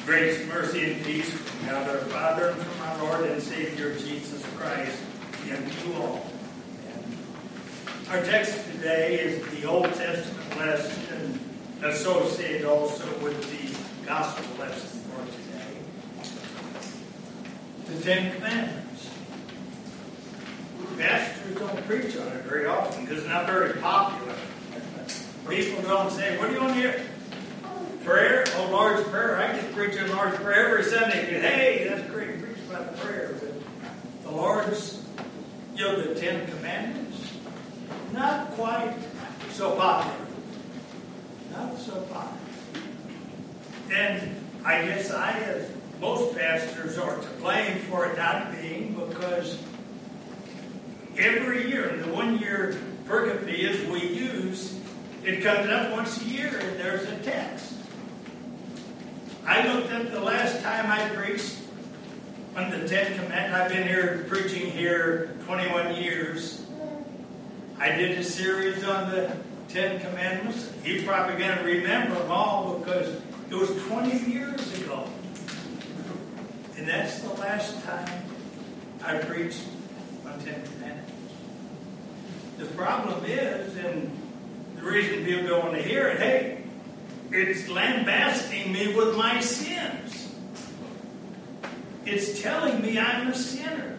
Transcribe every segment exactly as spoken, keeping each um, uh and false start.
Grace, mercy, and peace from God our Father and from our Lord and Savior Jesus Christ, and to you all. And our text today is the Old Testament lesson associated also with the Gospel lesson for today. The Ten Commandments. Pastors don't preach on it very often because it's not very popular. People don't say, what do you want to hear? Prayer? Oh, Lord's Prayer. I can preach a Lord's Prayer every Sunday. Hey, that's great. Preach about prayer. But the Lord's, you know, the Ten Commandments, not quite so popular. Not so popular. And I guess I, as most pastors, are to blame for it not being, because every year, in the one-year pericope we use, it comes up once a year and there's a text. I looked up the last time I preached on the Ten Commandments. I've been here preaching here twenty-one years. I did a series on the Ten Commandments. You're probably going to remember them all because it was twenty years ago. And that's the last time I preached on Ten Commandments. The problem is, and the reason people don't want to hear it, hey, it's lambasting me with my sins. It's telling me I'm a sinner.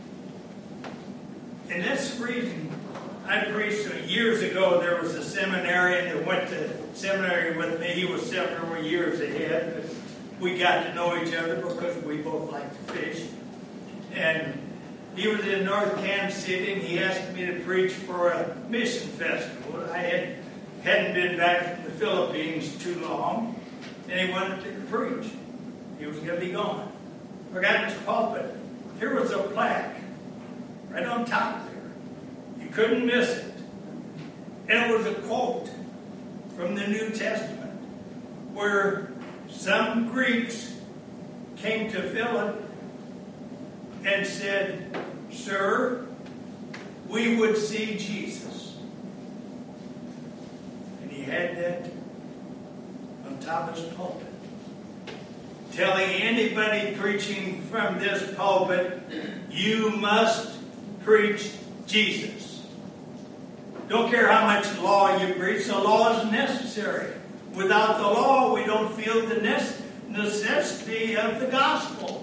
And that's the reason I preached years ago. There was a seminarian that went to seminary with me. He was several years ahead. But we got to know each other because we both like to fish. And he was in North Kansas City, and he asked me to preach for a mission festival. I had, hadn't been back from the Philippines too long, and he wanted to preach. He was going to be gone. I got in his pulpit. Here was a plaque right on top there. You couldn't miss it. And it was a quote from the New Testament where some Greeks came to Philip and said, "Sir, we would see Jesus." And he had that on top of his pulpit, telling anybody preaching from this pulpit, you must preach Jesus. Don't care how much law you preach, the law is necessary. Without the law, we don't feel the necessity of the gospel.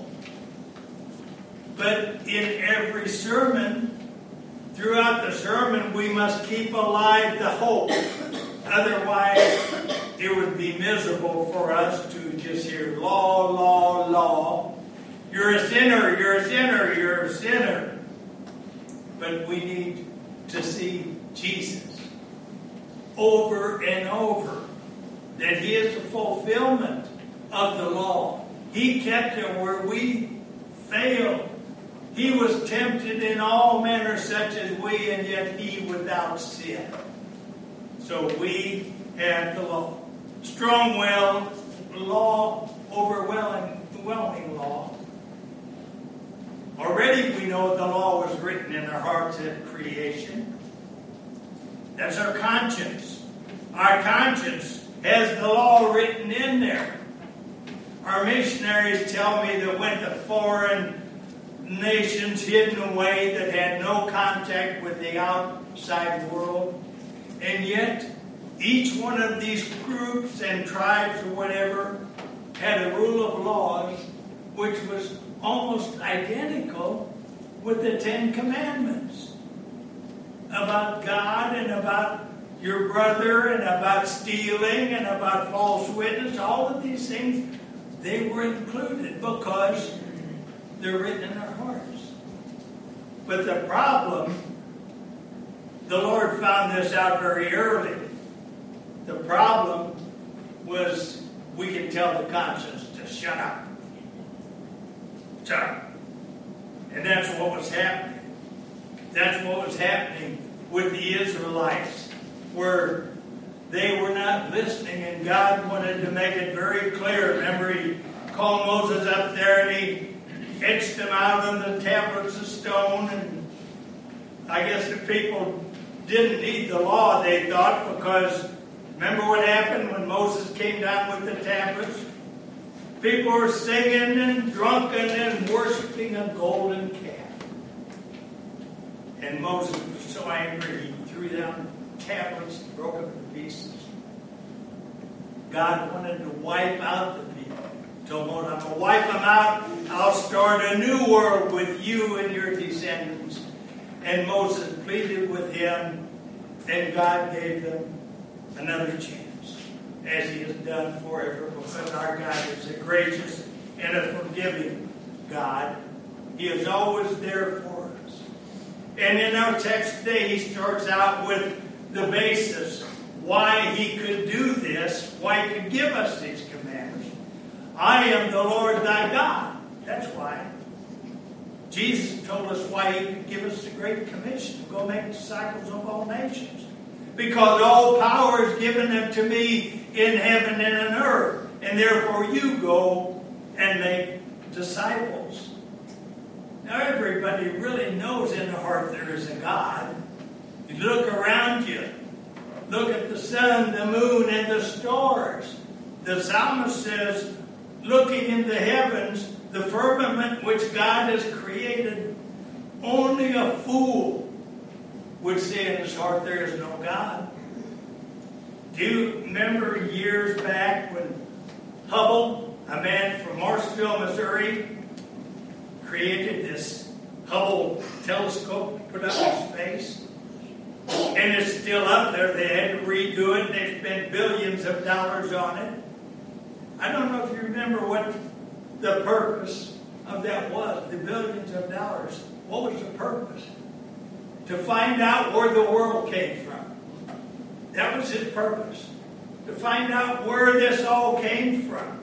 But in every sermon, throughout the sermon, we must keep alive the hope. Otherwise, it would be miserable for us to just hear law, law, law. You're a sinner, you're a sinner, you're a sinner. But we need to see Jesus over and over. That He is the fulfillment of the law. He kept it where we failed. He was tempted in all manner such as we, and yet He without sin. So we have the law. Strong-willed law, overwhelming overwhelming law. Already we know the law was written in our hearts at creation. That's our conscience. Our conscience has the law written in there. Our missionaries tell me that went to foreign nations hidden away that had no contact with the outside world. And yet, each one of these groups and tribes or whatever had a rule of laws which was almost identical with the Ten Commandments. About God and about your brother and about stealing and about false witness. All of these things, they were included because they're written in our hearts. But the problem, the Lord found this out very early. The problem was we could tell the conscience to shut up. Shut up. And that's what was happening. That's what was happening with the Israelites, where they were not listening, and God wanted to make it very clear. Remember, He called Moses up there, and He etched them out on the tablets of stone. And I guess the people didn't need the law, they thought, because remember what happened when Moses came down with the tablets? People were singing and drunken and worshiping a golden calf. And Moses was so angry, he threw down tablets and broke them to pieces. God wanted to wipe out the people. He told Moses, I'm going to wipe them out. I'll start a new world with you and your descendants. And Moses pleaded with him, and God gave them another chance, as he has done forever, because our God is a gracious and a forgiving God. He is always there for us. And in our text today, he starts out with the basis why he could do this, why he could give us these commandments. I am the Lord thy God. That's why. Jesus told us why he could give us the Great Commission to go make disciples of all nations. Because all power is given unto me in heaven and on earth. And therefore you go and make disciples. Now everybody really knows in the heart there is a God. You look around you. Look at the sun, the moon, and the stars. The psalmist says, looking in the heavens, the firmament which God has created, only a fool would say in his heart there is no God. Do you remember years back when Hubble, a man from Marshville, Missouri, created this Hubble telescope to put up in space? And it's still up there. They had to redo it. They spent billions of dollars on it. I don't know if you remember what the purpose of that was, the billions of dollars. What was the purpose? To find out where the world came from. That was his purpose. To find out where this all came from.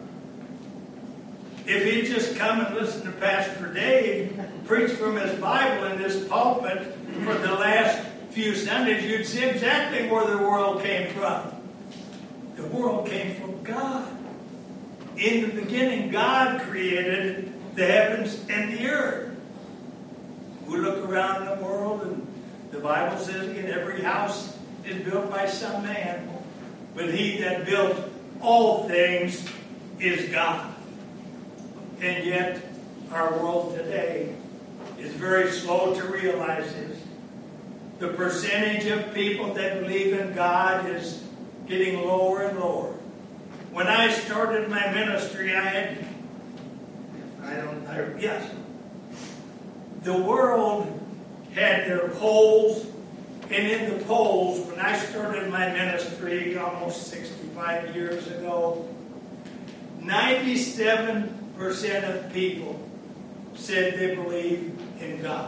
If he'd just come and listened to Pastor Dave preach from his Bible in this pulpit for the last few Sundays, you'd see exactly where the world came from. The world came from God. In the beginning, God created the heavens and the earth. We look around the world, and the Bible says in every house is built by some man, but he that built all things is God. And yet, our world today is very slow to realize this. The percentage of people that believe in God is getting lower and lower. When I started my ministry, I had, I don't, I, yes, the world had their polls, and in the polls, when I started my ministry almost sixty-five years ago, ninety-seven percent of people said they believe in God.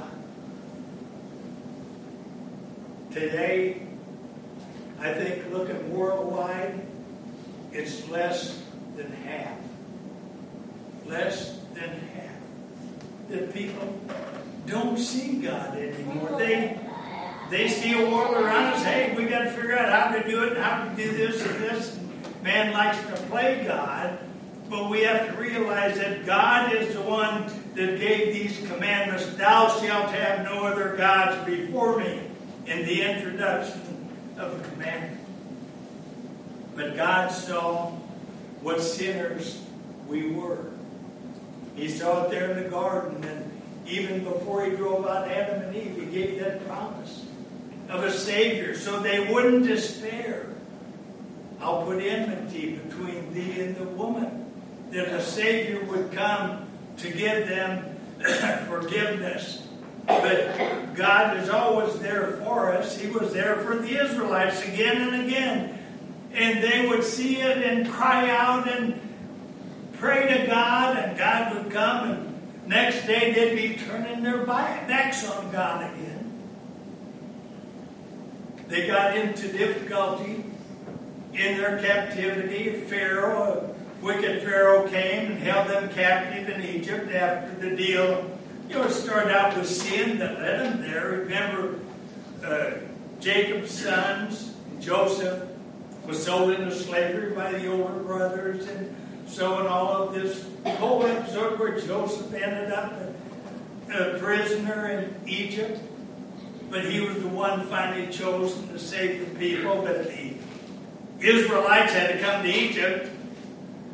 Today, I think looking worldwide, it's less than half. Less than half. That people don't see God anymore. They they see a world around us. Hey, we got to figure out how to do it and how to do this and this. Man likes to play God, but we have to realize that God is the one that gave these commandments. Thou shalt have no other gods before me. In the introduction of the commandment. But God saw what sinners we were. He saw it there in the garden, and even before he drove out Adam and Eve, he gave that promise of a Savior so they wouldn't despair. I'll put enmity between thee and the woman, that a Savior would come to give them forgiveness. But God is always there for us. He was there for the Israelites again and again. And they would see it and cry out and pray to God, and God would come, and next day they'd be turning their backs on God again. They got into difficulty in their captivity. Pharaoh, a wicked Pharaoh, came and held them captive in Egypt after the deal. You know, it started out with sin that led them there. Remember, uh, Jacob's sons, Joseph, was sold into slavery by the older brothers, and so in all of this whole episode where Joseph ended up a, a prisoner in Egypt, but he was the one finally chosen to save the people. But the Israelites had to come to Egypt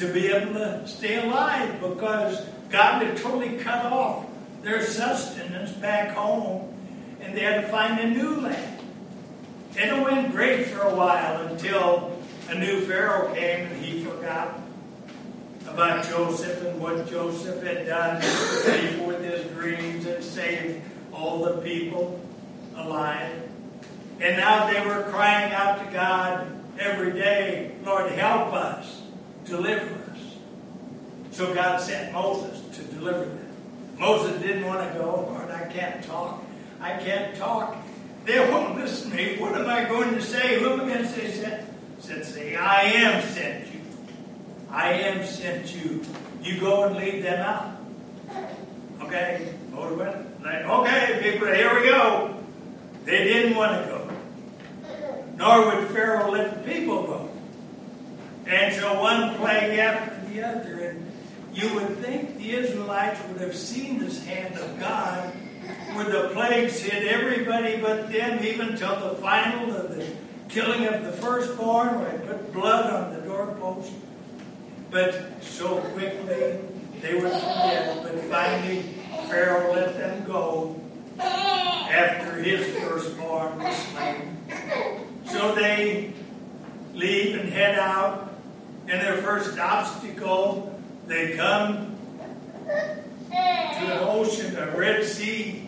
to be able to stay alive, because God had totally cut off their sustenance back home, and they had to find a new land. And it went great for a while until a new Pharaoh came, and he forgot about Joseph and what Joseph had done with his dreams and saved all the people alive. And now they were crying out to God every day, Lord, help us, deliver us. So God sent Moses to deliver them. Moses didn't want to go. Lord, I can't talk. I can't talk. They won't listen to me. What am I going to say? Who am I going to say? Said, said say, I am sent you. I am sent you. You go and lead them out. Okay? Moses went, like, okay, people, here we go. They didn't want to go. Nor would Pharaoh let the people go. And so one plague after the other. And you would think the Israelites would have seen this hand of God, where the plagues hit everybody but them, even till the final of the killing of the firstborn, where they put blood on the doorpost. But so quickly they would forget. But finally Pharaoh let them go after his firstborn was slain. So they leave and head out, and their first obstacle, they come to an ocean, a Red Sea,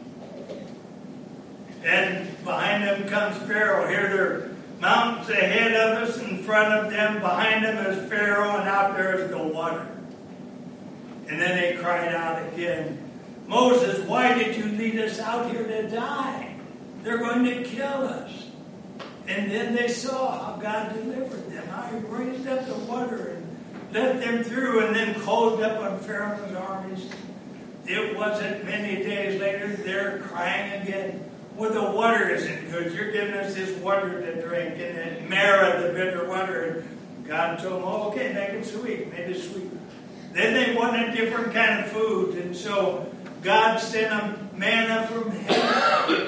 and behind them comes Pharaoh. Here there are mountains ahead of us, in front of them, behind them is Pharaoh, and out there is the water. And then they cried out again, Moses, why did you lead us out here to die? They're going to kill us. And then they saw how God delivered them, how he raised up the water and let them through, and then closed up on Pharaoh's armies. It wasn't many days later, they're crying again, well, the water isn't good. You're giving us this water to drink, and then Mara, the bitter water. And God told them, oh, okay, make it sweet, make it sweet. Then they wanted different kind of food, and so God sent them manna from heaven.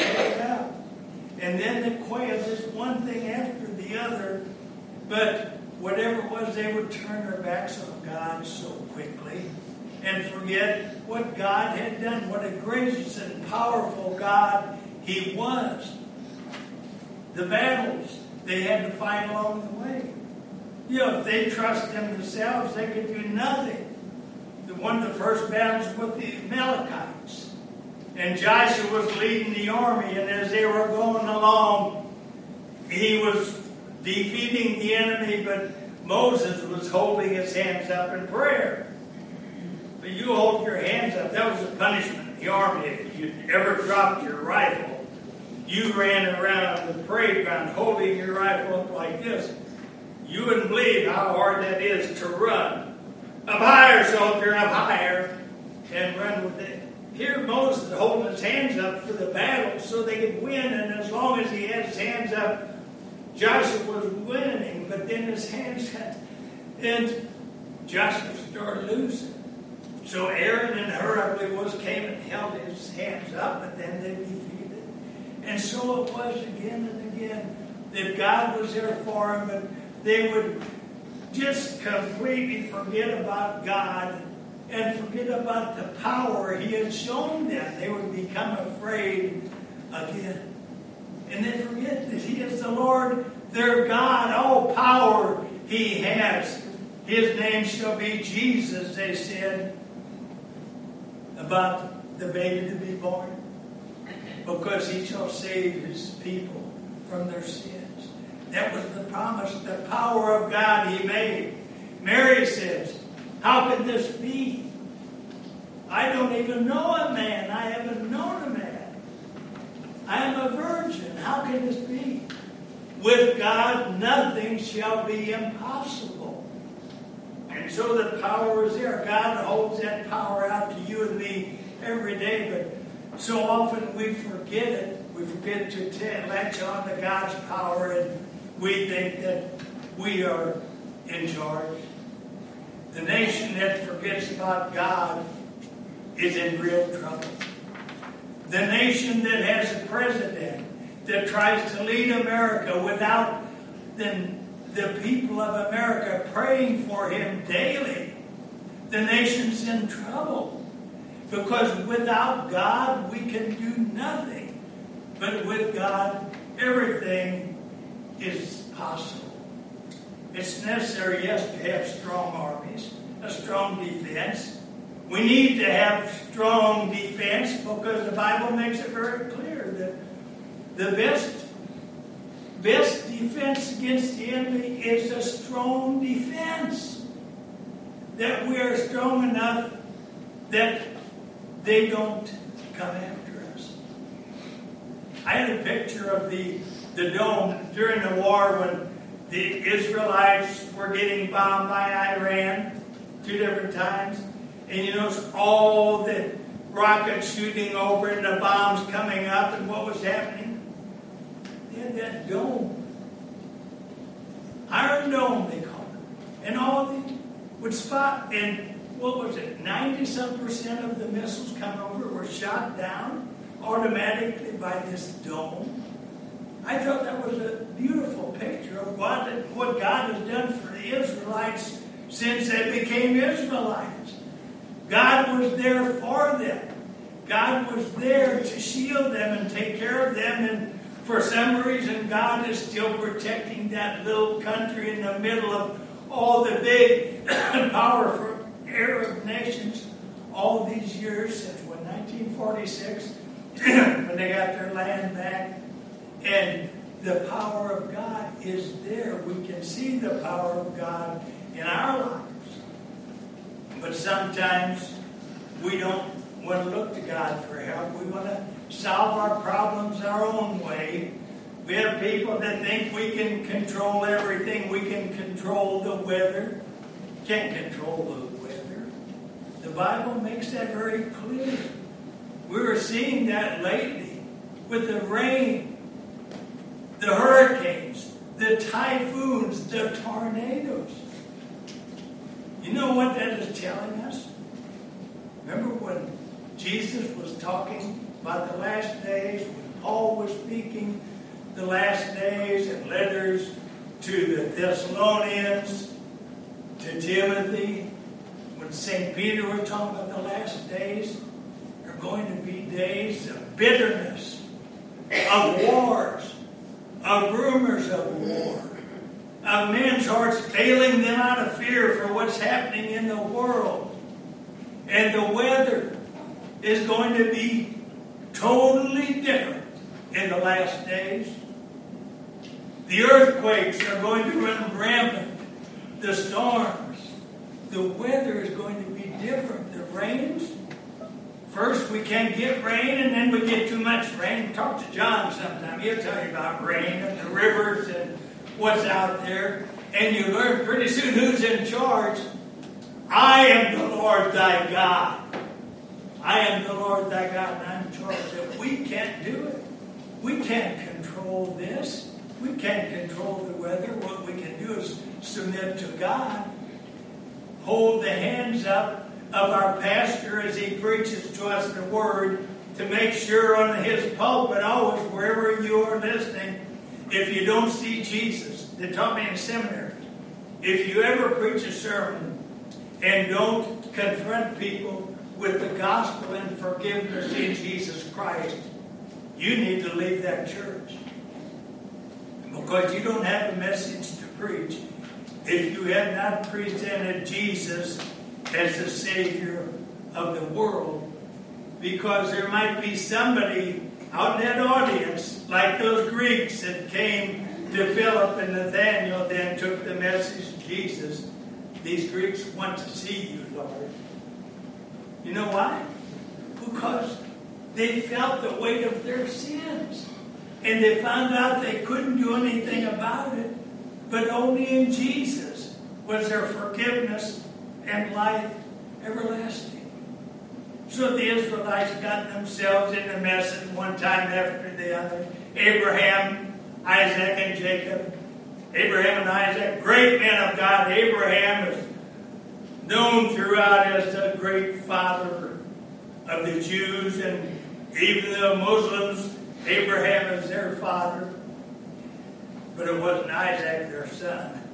And then the quail, just one thing after the other. But whatever it was, they would turn their backs on God so quickly and forget what God had done, what a gracious and powerful God he was. The battles they had to fight along the way. You know, if they trust in themselves, they could do nothing. The one of the first battles with the Amalekites. And Joshua was leading the army, and as they were going along, he was defeating the enemy, but Moses was holding his hands up in prayer. But you hold your hands up. That was a punishment in the army. If you ever dropped your rifle, you ran around the parade ground holding your rifle up like this. You wouldn't believe how hard that is to run. Up higher, soldier, up higher, and run with it. Here Moses holding his hands up for the battle so they could win, and as long as he had his hands up, Joshua was winning, but then his hands got, and Joshua started losing. So Aaron and Hur, I believe, was came and held his hands up, but then they defeated. And so it was again and again that God was there for them, but they would just completely forget about God and forget about the power he had shown them. They would become afraid again. And they forget that he is the Lord, their God. All power he has. His name shall be Jesus, they said, about the baby to be born. Because he shall save his people from their sins. That was the promise, the power of God he made. Mary says, how can this be? I don't even know a man. I haven't known a man. I am a virgin. How can this be? With God, nothing shall be impossible. And so the power is there. God holds that power out to you and me every day. But so often we forget it. We forget to t- latch on to God's power, and we think that we are in charge. The nation that forgets about God is in real trouble. The nation that has a president that tries to lead America without the the people of America praying for him daily, the nation's in trouble. Because without God, we can do nothing. But with God, everything is possible. It's necessary, yes, to have strong armies, a strong defense. We need to have strong defense because the Bible makes it very clear that the best, best defense against the enemy is a strong defense. That we are strong enough that they don't come after us. I had a picture of the, the dome during the war when the Israelites were getting bombed by Iran two different times. And you notice all the rockets shooting over and the bombs coming up, and what was happening? They had that dome. Iron Dome, they call it. And all the would spot, and what was it, ninety-some percent of the missiles come over were shot down automatically by this dome. I thought that was a beautiful picture of what, what God has done for the Israelites since they became Israelites. God was there for them. God was there to shield them and take care of them, and for some reason God is still protecting that little country in the middle of all the big, powerful Arab nations all these years since when nineteen forty-six, when they got their land back. And the power of God is there. We can see the power of God in our lives. But sometimes we don't want to look to God for help. We want to solve our problems our own way. We have people that think we can control everything. We can control the weather. Can't control the weather. The Bible makes that very clear. We were seeing that lately with the rain, the hurricanes, the typhoons, the tornadoes. You know what that is telling us? Remember when Jesus was talking about the last days, when Paul was speaking the last days and letters to the Thessalonians, to Timothy, when Saint Peter was talking about the last days, there are going to be days of bitterness, of wars, of rumors of war, of men's hearts failing them out of fear for what's happening in the world. And the weather is going to be totally different in the last days. The earthquakes are going to run rampant. The storms. The weather is going to be different. The rains. First we can't get rain, and then we get too much rain. Talk to John sometime. He'll tell you about rain and the rivers and what's out there. And you learn pretty soon who's in charge. I am the Lord thy God. I am the Lord thy God, and I'm in charge. That we can't do it. We can't control this. We can't control the weather. What we can do is submit to God. Hold the hands up of our pastor as he preaches to us the word, to make sure on his pulpit, always, wherever you are listening, if you don't see Jesus. They taught me in seminary. If you ever preach a sermon and don't confront people with the gospel and forgiveness in Jesus Christ, you need to leave that church. Because you don't have a message to preach if you have not presented Jesus as the Savior of the world. Because there might be somebody out in that audience, like those Greeks that came to Philip and Nathanael, then took the message of Jesus. These Greeks want to see you, Lord. You know why? Because they felt the weight of their sins. And they found out they couldn't do anything about it. But only in Jesus was there forgiveness and life everlasting. So the Israelites got themselves in a mess at one time after the other. Abraham, Isaac, and Jacob. Abraham and Isaac, great men of God. Abraham is known throughout as the great father of the Jews, and even the Muslims, Abraham is their father. But it wasn't Isaac, their son.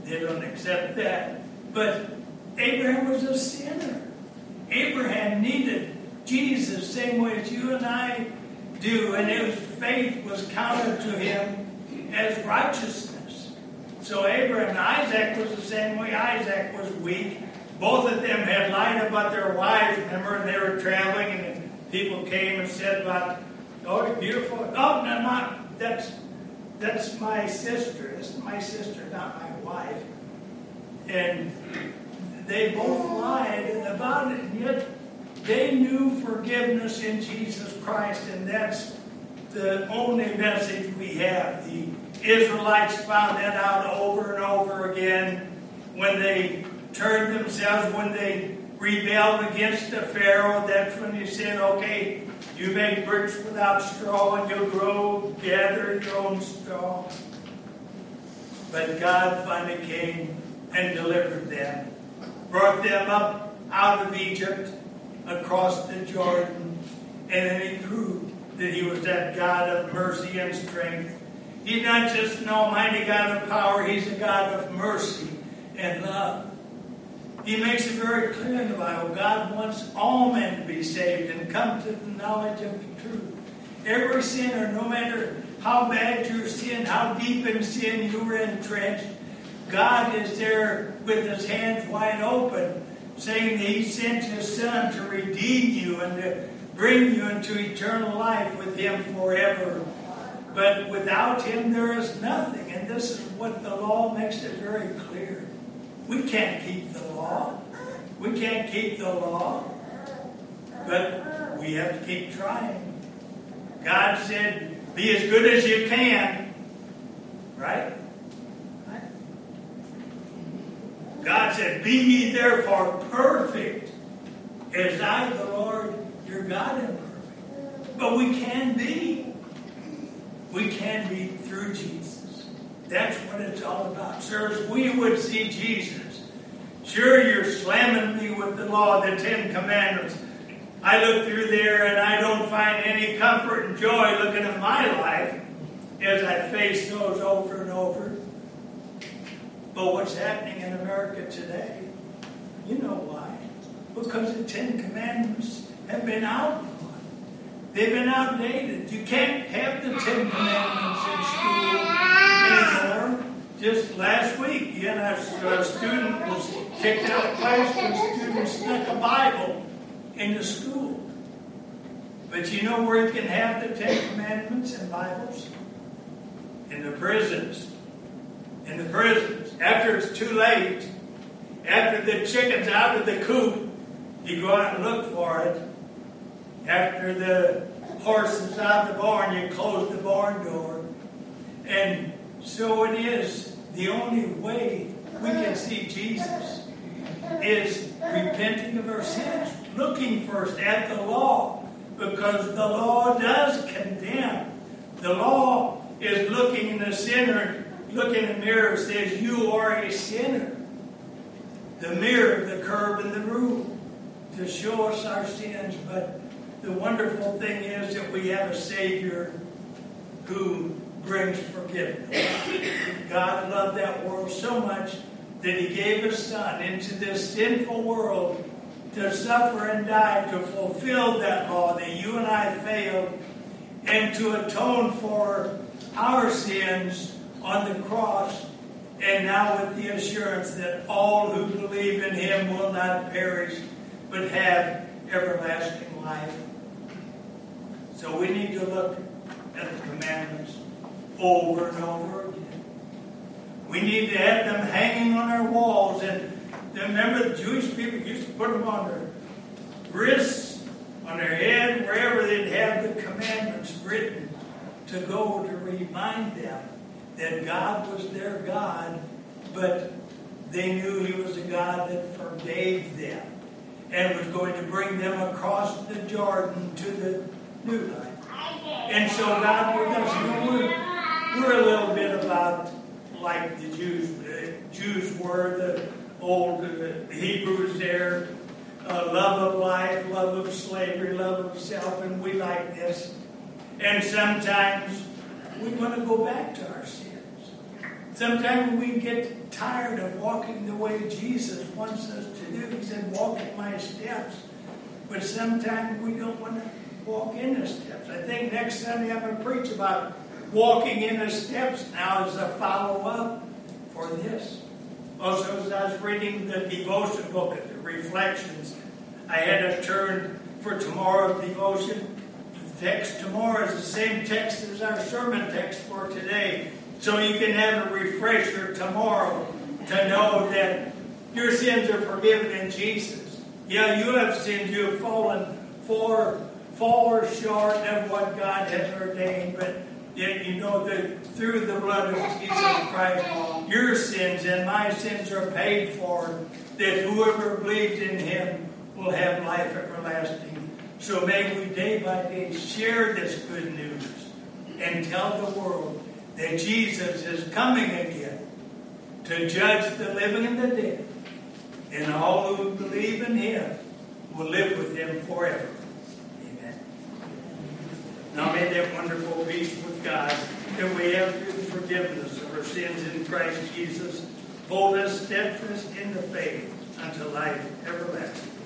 They don't accept that. But Abraham was a sinner. Abraham needed Jesus the same way as you and I do, and his faith was counted to him as righteousness. So Abraham and Isaac was the same way. Isaac was weak. Both of them had lied about their wives. Remember, they were traveling, and people came and said about, oh, you're beautiful. Oh, no, not, that's, that's my sister. This is my sister, not my wife. And they both lied about it, and yet they knew forgiveness in Jesus Christ, and that's the only message we have. The Israelites found that out over and over again when they turned themselves, when they rebelled against the Pharaoh. That's when he said, okay, you make bricks without straw, and you'll grow, gather your own straw. But God finally came and delivered them, brought them up out of Egypt, across the Jordan, and then he proved that he was that God of mercy and strength. He's not just an almighty God of power, he's a God of mercy and love. He makes it very clear in the Bible, God wants all men to be saved and come to the knowledge of the truth. Every sinner, no matter how bad your sin, how deep in sin you were entrenched, God is there with his hands wide open, saying that he sent his Son to redeem you and to bring you into eternal life with him forever. But without him there is nothing. And this is what the law makes it very clear. We can't keep the law. We can't keep the law. But we have to keep trying. God said, be as good as you can. Right? God said, be ye therefore perfect, as I, the Lord, your God, am perfect. But we can be. We can be through Jesus. That's what it's all about. Sirs, we would see Jesus. Sure, you're slamming me with the law, the Ten Commandments. I look through there and I don't find any comfort and joy looking at my life as I face those over and over. But what's happening in America today, you know why. Because the Ten Commandments have been outlawed. They've been outdated. You can't have the Ten Commandments in school anymore. Just last week, you know, a student was kicked out of class because a student snuck a Bible into school. But you know where you can have the Ten Commandments and Bibles? In the prisons. In the prisons. After it's too late, after the chicken's out of the coop, you go out and look for it. After the horse is out of the barn, you close the barn door. And so it is. The only way we can see Jesus is repenting of our sins, looking first at the law, because the law does condemn. The law is looking in the sinner, looking in the mirror, says, you are a sinner. The mirror, the curb, and the rule to show us our sins. But the wonderful thing is that we have a Savior who brings forgiveness. God loved that world so much that he gave his Son into this sinful world to suffer and die, to fulfill that law that you and I failed, and to atone for our sins on the cross, and now with the assurance that all who believe in him will not perish, but have everlasting life. So we need to look at the commandments over and over again. We need to have them hanging on our walls. And remember, the Jewish people used to put them on their wrists, on their head, wherever they'd have the commandments written, to go to remind them that God was their God, but they knew he was a God that forgave them and was going to bring them across the Jordan to the new life. And so God with us, we're, we're a little bit about like the Jews. The Jews were, the old uh, Hebrews there, uh, love of life, love of slavery, love of self, and we like this. And sometimes we want to go back to our sins. Sometimes we get tired of walking the way Jesus wants us to do. He said, walk in my steps. But sometimes we don't want to walk in the steps. I think next Sunday I'm going to preach about walking in the steps now as a follow-up for this. Also, as I was reading the devotion book, the Reflections, I had a turn for tomorrow's devotion. The text tomorrow is the same text as our sermon text for today. So you can have a refresher tomorrow to know that your sins are forgiven in Jesus. Yeah, you have sinned. You have fallen for, far short of what God has ordained. But yet you know that through the blood of Jesus Christ, your sins and my sins are paid for. That whoever believes in Him will have life everlasting. So may we day by day share this good news and tell the world that Jesus is coming again to judge the living and the dead, and all who believe in Him will live with Him forever. Amen. Now may that wonderful peace with God that we have through the forgiveness of our sins in Christ Jesus hold us steadfast in the faith unto life everlasting.